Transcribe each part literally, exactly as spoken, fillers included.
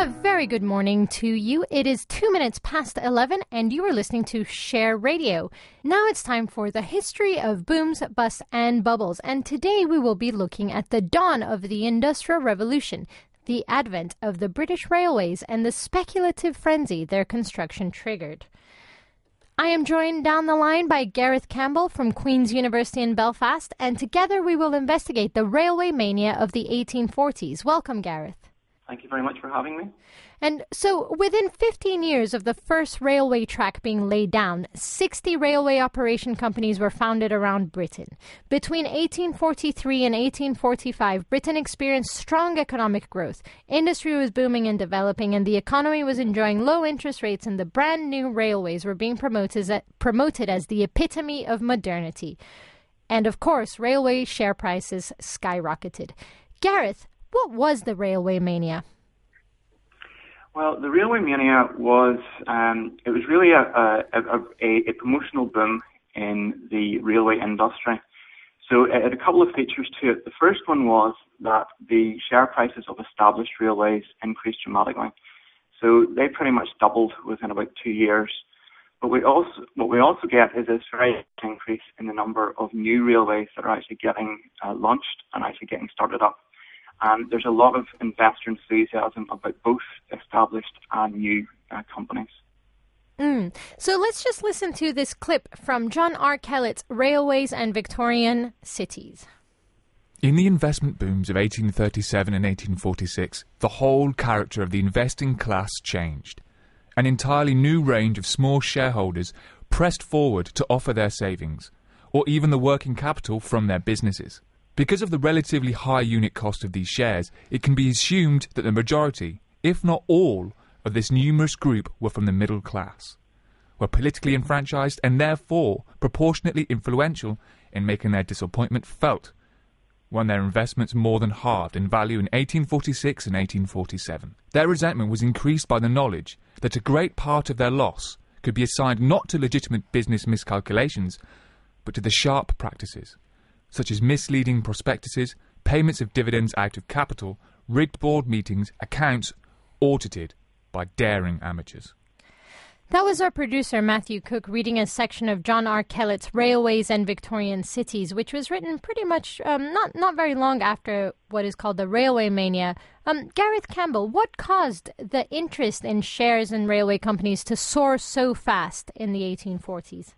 A very good morning to you. It is two minutes past eleven and you are listening to Share Radio. Now it's time for the history of booms, busts and bubbles. And today we will be looking at the dawn of the Industrial Revolution, the advent of the British railways and the speculative frenzy their construction triggered. I am joined down the line by Gareth Campbell from Queen's University in Belfast, and together we will investigate the railway mania of the eighteen forties. Welcome, Gareth. Thank you very much for having me. And so, within fifteen years of the first railway track being laid down, sixty railway operation companies were founded around Britain. Between eighteen forty-three and eighteen forty-five, Britain experienced strong economic growth. Industry was booming and developing, and the economy was enjoying low interest rates, and the brand new railways were being promoted as, promoted as the epitome of modernity. And of course, railway share prices skyrocketed. Gareth, what was the railway mania? Well, the railway mania was, um, it was really a, a, a, a promotional boom in the railway industry. So it had a couple of features to it. The first one was that the share prices of established railways increased dramatically. So they pretty much doubled within about two years. But we also, what we also get is this very increase in the number of new railways that are actually getting uh, launched and actually getting started up. And there's a lot of investor enthusiasm about both established and new uh, companies. Mm. So let's just listen to this clip from John R. Kellett's Railways and Victorian Cities. In the investment booms of eighteen thirty-seven and eighteen forty-six, the whole character of the investing class changed. An entirely new range of small shareholders pressed forward to offer their savings, or even the working capital from their businesses. Because of the relatively high unit cost of these shares, it can be assumed that the majority, if not all, of this numerous group were from the middle class, were politically enfranchised and therefore proportionately influential in making their disappointment felt when their investments more than halved in value in eighteen forty-six and eighteen forty-seven. Their resentment was increased by the knowledge that a great part of their loss could be assigned not to legitimate business miscalculations, but to the sharp practices such as misleading prospectuses, payments of dividends out of capital, rigged board meetings, accounts audited by daring amateurs. That was our producer, Matthew Cook, reading a section of John R. Kellett's Railways and Victorian Cities, which was written pretty much um, not, not very long after what is called the railway mania. Um, Gareth Campbell, what caused the interest in shares in railway companies to soar so fast in the eighteen forties?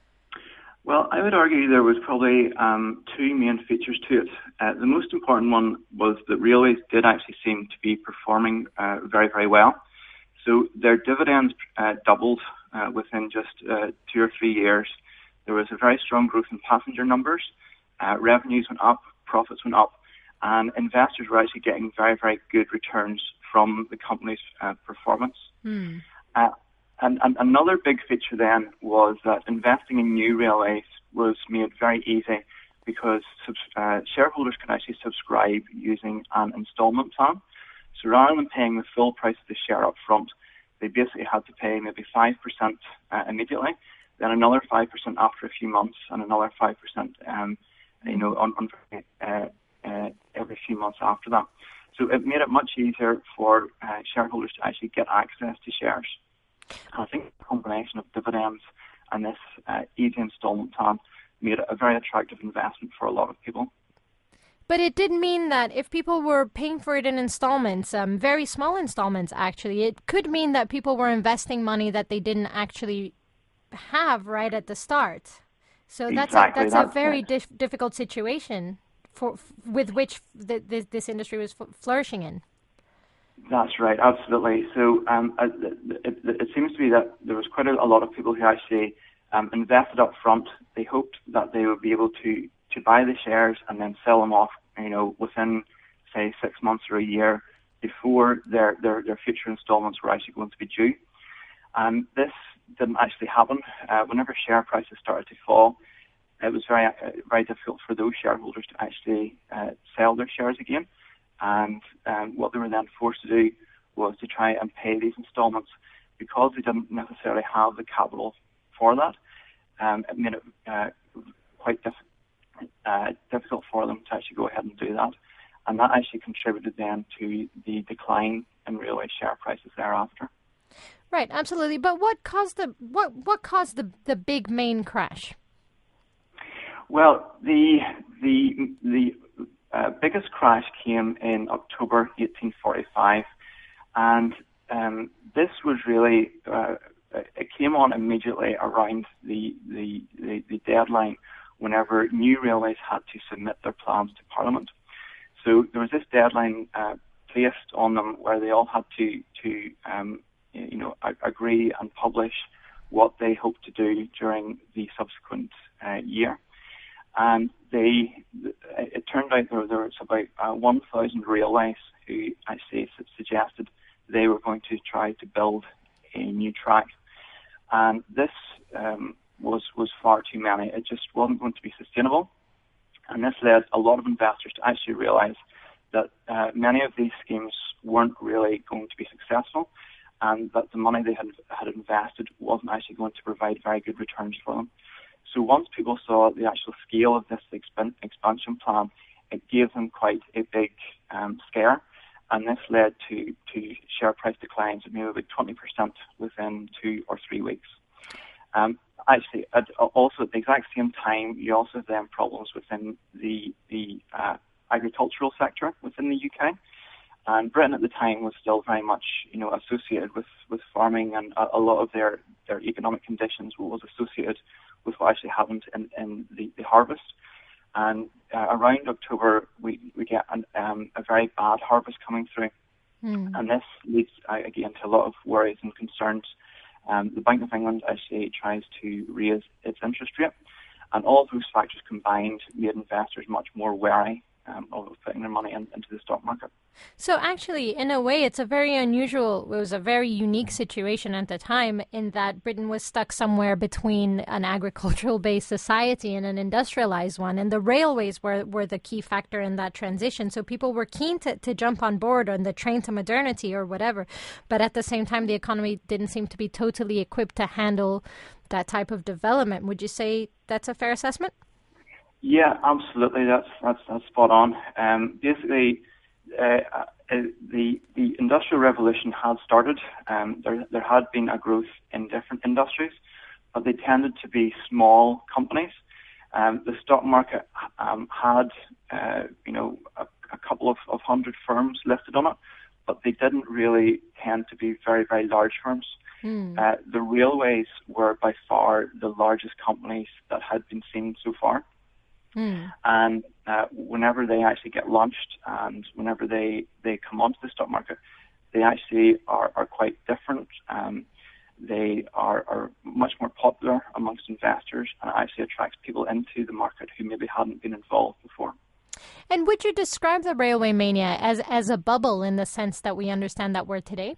Well, I would argue there was probably um, two main features to it. Uh, the most important one was that railways did actually seem to be performing uh, very, very well. So their dividends uh, doubled uh, within just uh, two or three years. There was a very strong growth in passenger numbers. Uh, revenues went up, profits went up, and investors were actually getting very, very good returns from the company's uh, performance. Mm. Uh, And, and another big feature then was that investing in new railways was made very easy because uh, shareholders could actually subscribe using an instalment plan. So rather than paying the full price of the share up front, they basically had to pay maybe five percent uh, immediately, then another five percent after a few months, and another five percent um, you know, on, on uh, uh, every few months after that. So it made it much easier for uh, shareholders to actually get access to shares. I think the combination of dividends and this uh, easy installment plan made it a very attractive investment for a lot of people. But it did mean that if people were paying for it in installments, um, very small installments actually, it could mean that people were investing money that they didn't actually have right at the start. So that's exactly, a, that's, that's a very dif- difficult situation for with which the, this, this industry was f- flourishing in. That's right, absolutely. So um, it, it, it seems to be that there was quite a, a lot of people who actually um, invested up front. They hoped that they would be able to, to buy the shares and then sell them off, you know, within, say, six months or a year before their, their, their future installments were actually going to be due. And this didn't actually happen. Uh, whenever share prices started to fall, it was very, uh, very difficult for those shareholders to actually uh, sell their shares again. And um, what they were then forced to do was to try and pay these installments because they didn't necessarily have the capital for that. Um, it made it uh, quite diff- uh, difficult for them to actually go ahead and do that. and that actually contributed then to the decline in railway share prices thereafter. Right, absolutely. But what caused the what what caused the the big main crash? Well, the the the uh, biggest crash came in October eighteen forty-five, and um, this was really uh, it came on immediately around the, the the the deadline whenever new railways had to submit their plans to Parliament. So there was this deadline uh, placed on them where they all had to to um, you know agree and publish what they hoped to do during the subsequent uh, year. And they, it turned out there, there was about uh, one thousand railways who actually suggested they were going to try to build a new track. And this um, was, was far too many. It just wasn't going to be sustainable. And this led a lot of investors to actually realize that uh, many of these schemes weren't really going to be successful, and that the money they had, had invested wasn't actually going to provide very good returns for them. So once people saw the actual scale of this exp- expansion plan, it gave them quite a big um, scare, and this led to, to share price declines of maybe about twenty percent within two or three weeks. Um, actually, at, also at the exact same time, you also have then problems within the, the uh, agricultural sector within the U K. And Britain at the time was still very much, you know, associated with, with farming, and a, a lot of their, their economic conditions was associated with what actually happened in, in the, the harvest. And uh, around October, we, we get an, um, a very bad harvest coming through. Mm. And this leads, uh, again, to a lot of worries and concerns. Um, the Bank of England actually tries to raise its interest rate. And all those factors combined made investors much more wary um, of putting their money in, into the stock market. So actually, in a way, it's a very unusual, it was a very unique situation at the time, in that Britain was stuck somewhere between an agricultural-based society and an industrialized one. And the railways were, were the key factor in that transition. So people were keen to, to jump on board on the train to modernity or whatever. But at the same time, the economy didn't seem to be totally equipped to handle that type of development. Would you say that's a fair assessment? Yeah, absolutely. That's that's, that's spot on. Um, basically, Uh, uh, the the industrial revolution had started. Um, there there had been a growth in different industries, but they tended to be small companies. Um, the stock market um, had uh, you know a, a couple of, of hundred firms listed on it, but they didn't really tend to be very very large firms. Mm. Uh, the railways were by far the largest companies that had been seen so far. Mm. And uh, whenever they actually get launched and whenever they, they come onto the stock market, they actually are, are quite different. Um, they are, are much more popular amongst investors, and it actually attracts people into the market who maybe hadn't been involved before. And would you describe the railway mania as, as a bubble in the sense that we understand that word today?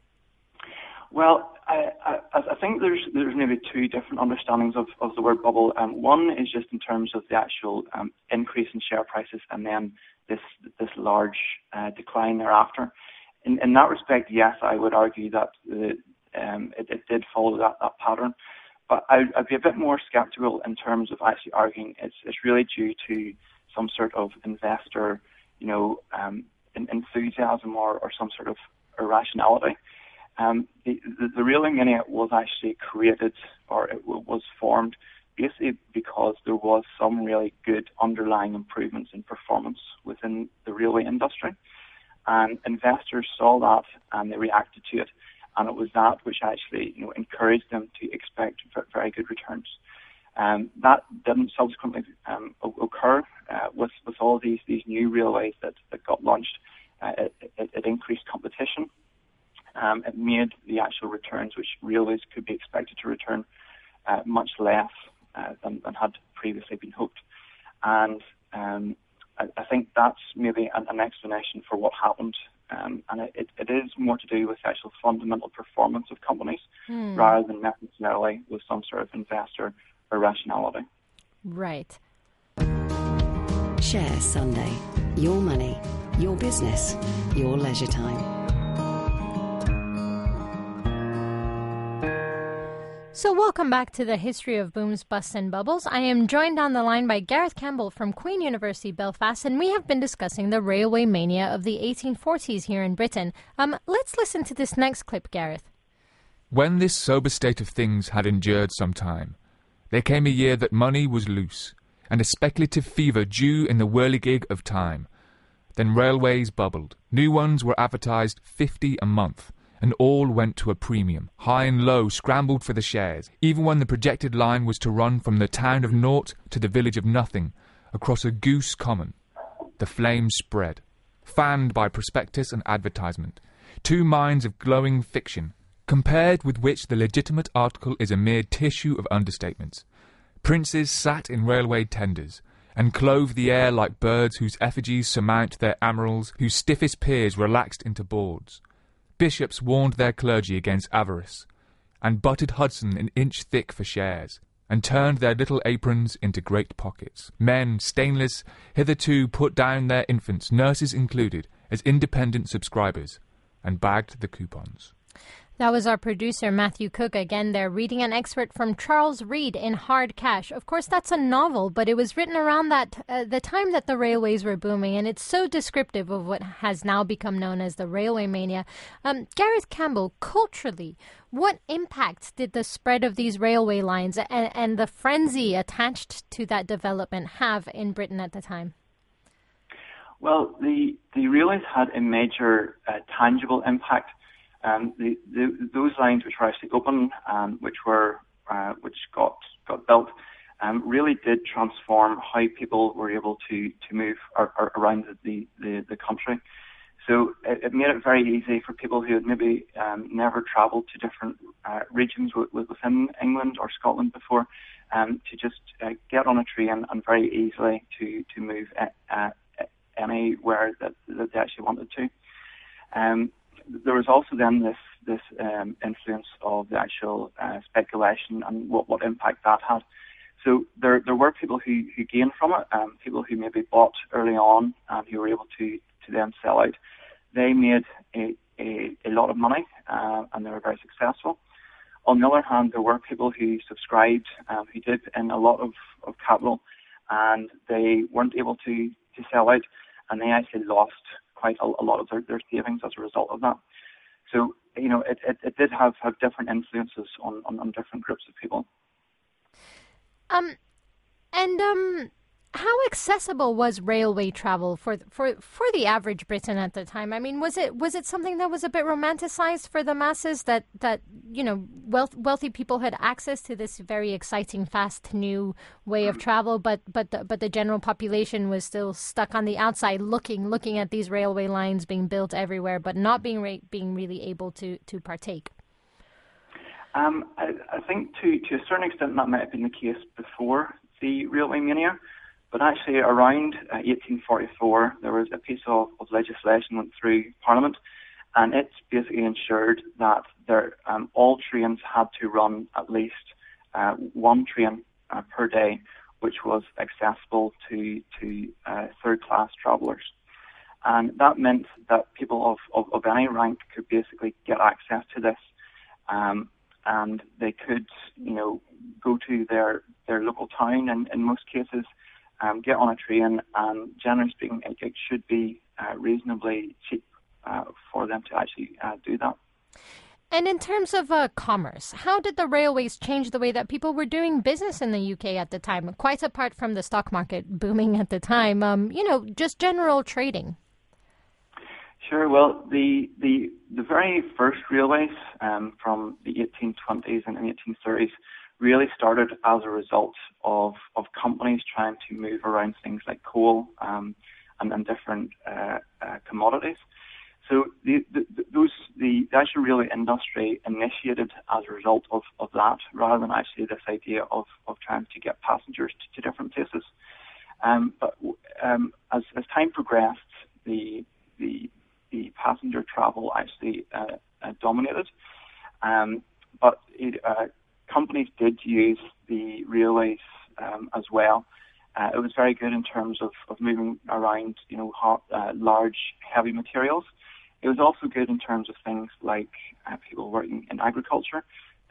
Well, I, I, I think there's there's maybe two different understandings of, of the word bubble. Um, one is just in terms of the actual um, increase in share prices, and then this this large uh, decline thereafter. In, in that respect, yes, I would argue that the, um, it, it did follow that, that pattern. But I, I'd be a bit more skeptical in terms of actually arguing it's it's really due to some sort of investor, you know, um, enthusiasm or, or some sort of irrationality. Um, the, the, the railway mania was actually created, or it w- was formed, basically because there was some really good underlying improvements in performance within the railway industry. And investors saw that and they reacted to it. And it was that which actually, you know, encouraged them to expect very good returns. Um, that didn't subsequently um, occur uh, with, with all these, these new railways that, that got launched. Uh, it, it, it increased competition. Um, it made the actual returns which railways could be expected to return uh, much less uh, than, than had previously been hoped. And um, I, I think that's maybe an, an explanation for what happened. Um, and it, it is more to do with the actual fundamental performance of companies mm. rather than necessarily with some sort of investor irrationality. Right. Share Sunday. Your money, your business, your leisure time. So welcome back to the History of Booms, Busts and Bubbles. I am joined on the line by Gareth Campbell from Queen University Belfast, and we have been discussing the railway mania of the eighteen forties here in Britain. Um, let's listen to this next clip, Gareth. When this sober state of things had endured some time, there came a year that money was loose, and a speculative fever due in the whirligig of time. Then railways bubbled. New ones were advertised fifty a month, and all went to a premium. High and low scrambled for the shares, even when the projected line was to run from the town of naught to the village of nothing, across a goose common. The flame spread, fanned by prospectus and advertisement, two minds of glowing fiction, compared with which the legitimate article is a mere tissue of understatements. Princes sat in railway tenders, and clove the air like birds whose effigies surmount their amirals, whose stiffest peers relaxed into boards. Bishops warned their clergy against avarice, and butted Hudson an inch thick for shares, and turned their little aprons into great pockets. Men, stainless, hitherto put down their infants, nurses included, as independent subscribers, and bagged the coupons. That was our producer, Matthew Cook, again there, reading an excerpt from Charles Reade in Hard Cash. Of course, that's a novel, but it was written around that uh, the time that the railways were booming, and it's so descriptive of what has now become known as the railway mania. Um, Gareth Campbell, culturally, what impact did the spread of these railway lines and, and the frenzy attached to that development have in Britain at the time? Well, the, the railways had a major uh, tangible impact. Um, the, the, those lines which were actually open, um, which were uh, which got got built, um, really did transform how people were able to to move ar- ar- around the, the, the country. So it, it made it very easy for people who had maybe um, never travelled to different uh, regions w- within England or Scotland before, um, to just uh, get on a train and very easily to to move a- uh, anywhere that, that they actually wanted to. Um, There was also then this this um, influence of the actual uh, speculation and what, what impact that had. So there there were people who, who gained from it, um, people who maybe bought early on and who were able to, to then sell out. They made a, a, a lot of money uh, and they were very successful. On the other hand, there were people who subscribed, um, who did in a lot of, of capital, and they weren't able to, to sell out, and they actually lost quite a, a lot of their, their savings as a result of that. So, you know, it, it, it did have, have different influences on, on, on different groups of people. Um, and um, how accessible was railway travel for for for the average Briton at the time? I mean, was it was it something that was a bit romanticized for the masses, that that you know wealth, wealthy people had access to this very exciting, fast, new way of travel, but but the, but the general population was still stuck on the outside, looking looking at these railway lines being built everywhere, but not being re- being really able to to partake? Um, I, I think to, to a certain extent that might have been the case before the railway mania, but actually around uh, eighteen forty-four there was a piece of, of legislation went through Parliament, and it basically ensured that there, um, all trains had to run at least uh, one train uh, per day, which was accessible to, to uh, third-class travellers. And that meant that people of, of, of any rank could basically get access to this. Um, and they could, you know, go to their, their local town, and in most cases, um, get on a train, and generally speaking, it, it should be uh, reasonably cheap uh, for them to actually uh, do that. And in terms of uh, commerce, how did the railways change the way that people were doing business in the U K at the time? Quite apart from the stock market booming at the time, um, you know, just general trading. Sure. Well, the the the very first railways um, from the eighteen twenties and eighteen thirties really started as a result of of companies trying to move around things like coal um, and, and different uh, uh, commodities. So the, the, those the, the actual railway industry initiated as a result of, of that, rather than actually this idea of, of trying to get passengers to, to different places. Um, but um, as as time progressed, the the the passenger travel actually uh, uh, dominated. Um, but it, uh, companies did use the railways um, as well. Uh, it was very good in terms of, of moving around, you know, hot, uh, large, heavy materials. It was also good in terms of things like uh, people working in agriculture.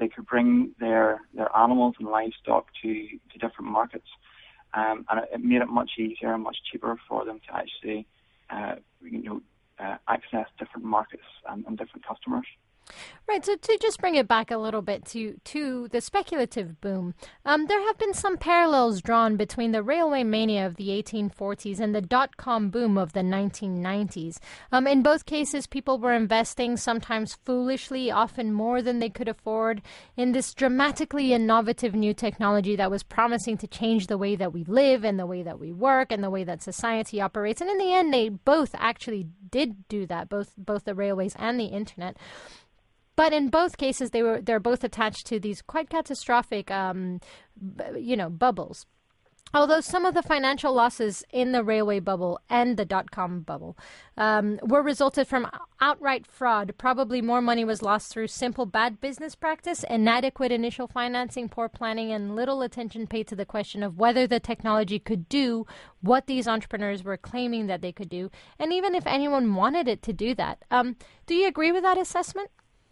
they could bring their, their animals and livestock to, to different markets. Um, and it, it made it much easier and much cheaper for them to actually, uh, you know, uh, access different markets and, and different customers. Right, so to just bring it back a little bit to, to the speculative boom, um, there have been some parallels drawn between the railway mania of the eighteen forties and the dot-com boom of the nineteen nineties. Um, in both cases, people were investing, sometimes foolishly, often more than they could afford, in this dramatically innovative new technology that was promising to change the way that we live and the way that we work and the way that society operates. And in the end, they both actually did do that, both both the railways and the internet. But in both cases, they were they're both attached to these quite catastrophic, um, b- you know, bubbles. Although some of the financial losses in the railway bubble and the dot-com bubble um, were resulted from outright fraud, probably more money was lost through simple bad business practice, inadequate initial financing, poor planning, and little attention paid to the question of whether the technology could do what these entrepreneurs were claiming that they could do, and even if anyone wanted it to do that. Um, do you agree with that assessment?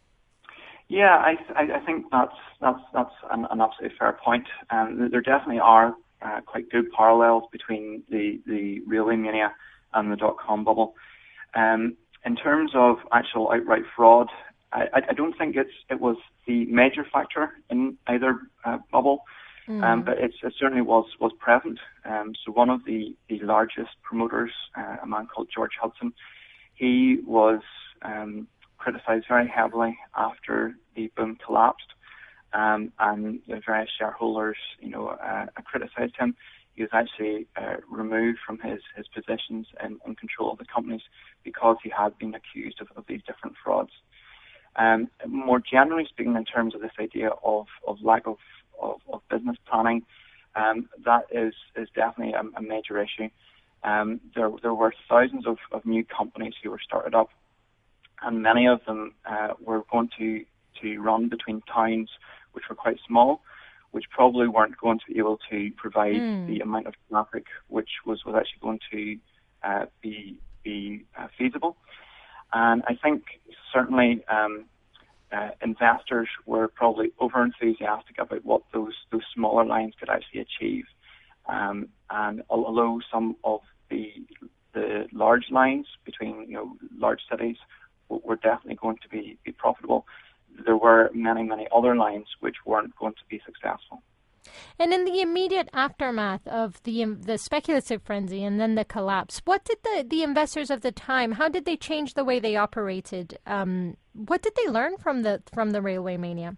Yeah, I, I, I think that's that's that's an, an absolutely fair point. Um, there definitely are uh, quite good parallels between the, the railway mania and the dot-com bubble. Um, in terms of actual outright fraud, I, I don't think it's it was the major factor in either uh, bubble, mm. um, but it's, it certainly was was present. Um, so one of the, the largest promoters, uh, a man called George Hudson, he was um, criticized very heavily after the boom collapsed, um, and the various shareholders, you know, uh, criticized him. He was actually uh, removed from his, his positions in, in control of the companies because he had been accused of, of these different frauds. Um, more generally speaking, in terms of this idea of, of lack of, of, of business planning, um, that is, is definitely a, a major issue. Um, there, there were thousands of, of new companies who were started up, and many of them uh, were going to, to run between towns which were quite small, which probably weren't going to be able to provide mm. the amount of traffic which was, was actually going to uh, be be uh, feasible. And I think certainly um, uh, investors were probably over-enthusiastic about what those, those smaller lines could actually achieve. Um, and although some of the the large lines between, you know, large cities were definitely going to be, be profitable, there were many, many other lines which weren't going to be successful. And in the immediate aftermath of the the speculative frenzy and then the collapse, what did the, the investors of the time, how did they change the way they operated? Um, what did they learn from the from the railway mania?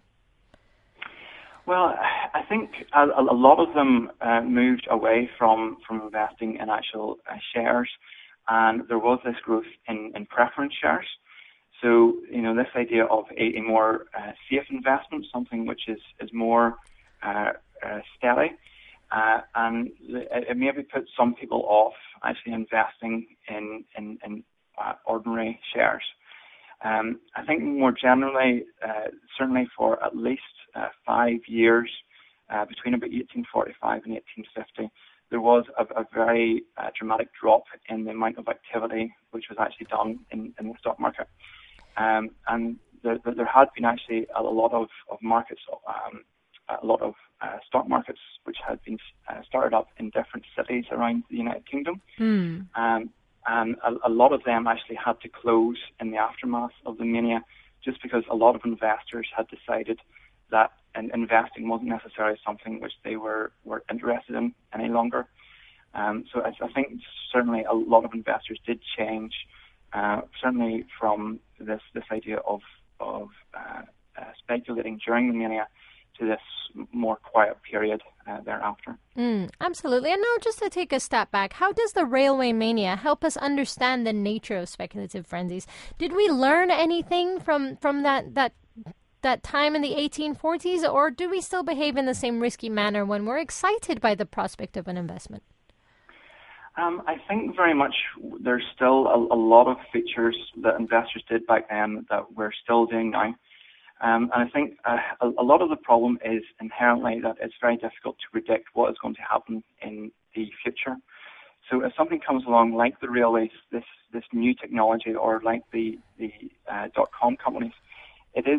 Well, I think a, a lot of them uh, moved away from, from investing in actual uh, shares, and there was this growth in, in preference shares. So, you know, this idea of a, a more uh, safe investment, something which is, is more uh, uh, steady, uh, and it, it maybe put some people off actually investing in, in, in uh, ordinary shares. Um, I think more generally, uh, certainly for at least uh, five years, uh, between about eighteen forty-five and eighteen fifty, there was a, a very uh, dramatic drop in the amount of activity which was actually done in, in the stock market. Um, and there, there had been actually a lot of, of markets, um, a lot of uh, stock markets which had been uh, started up in different cities around the United Kingdom. Mm. Um, and a, a lot of them actually had to close in the aftermath of the mania just because a lot of investors had decided that in, investing wasn't necessarily something which they were, were interested in any longer. Um, so I, I think certainly a lot of investors did change, uh, certainly from this this idea of of uh, uh, speculating during the mania to this more quiet period uh, thereafter. Mm, absolutely. And now just to take a step back, how does the railway mania help us understand the nature of speculative frenzies? Did we learn anything from, from that, that that time in the eighteen forties, or do we still behave in the same risky manner when we're excited by the prospect of an investment? Um, I think very much there's still a, a lot of features that investors did back then that we're still doing now. Um, and I think uh, a, a lot of the problem is inherently that it's very difficult to predict what is going to happen in the future. So if something comes along like the railways, this, this new technology, or like the, the uh, dot-com companies, it is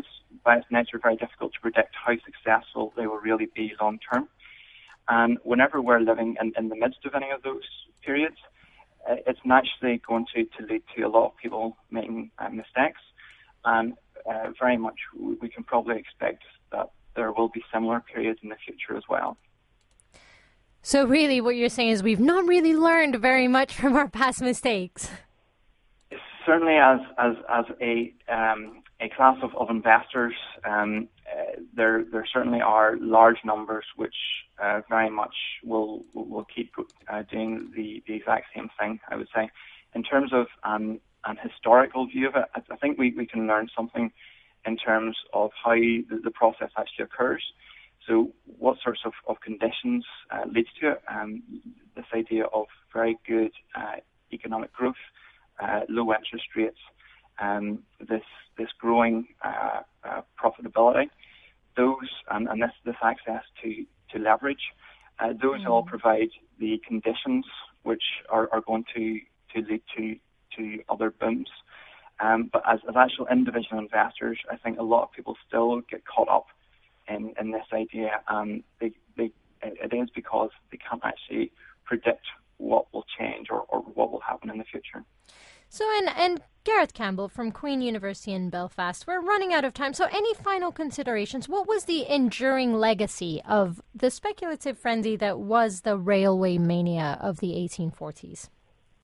by its nature, very difficult to predict how successful they will really be long term. And whenever we're living in, in the midst of any of those periods, uh, it's naturally going to, to lead to a lot of people making uh, mistakes. And uh, very much we, we can probably expect that there will be similar periods in the future as well. So really what you're saying is we've not really learned very much from our past mistakes. Certainly as as, as a um, a class of, of investors, um, uh, there there certainly are large numbers which uh, very much will will keep uh, doing the, the exact same thing, I would say. In terms of um, an historical view of it, I, I think we, we can learn something in terms of how the, the process actually occurs. So what sorts of, of conditions uh, leads to it? Um, this idea of very good uh, economic growth, uh, low interest rates, um, this this growing uh, uh, profitability, those and, and this, this access to, to leverage, uh, those mm. all provide the conditions which are, are going to, to lead to, to other booms. Um, but as, as actual individual investors, I think a lot of people still get caught up in, in this idea. Um, they, they, it is because they can't actually predict what will change or, or what will happen in the future. So, and, and Gareth Campbell from Queen University in Belfast, we're running out of time. So any final considerations? What was the enduring legacy of the speculative frenzy that was the railway mania of the eighteen forties?